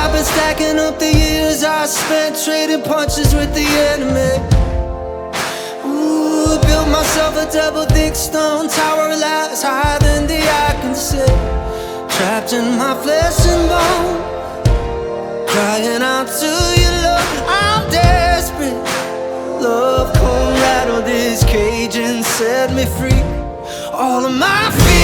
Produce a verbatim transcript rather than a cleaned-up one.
I've been stacking up the years I spent trading punches with the enemy. Ooh, built myself a double thick stone tower, lies higher than the eye can see. Trapped in my flesh and bone, crying out to you, love. I'm desperate. Love come rattle this cage and set me free. All of my fears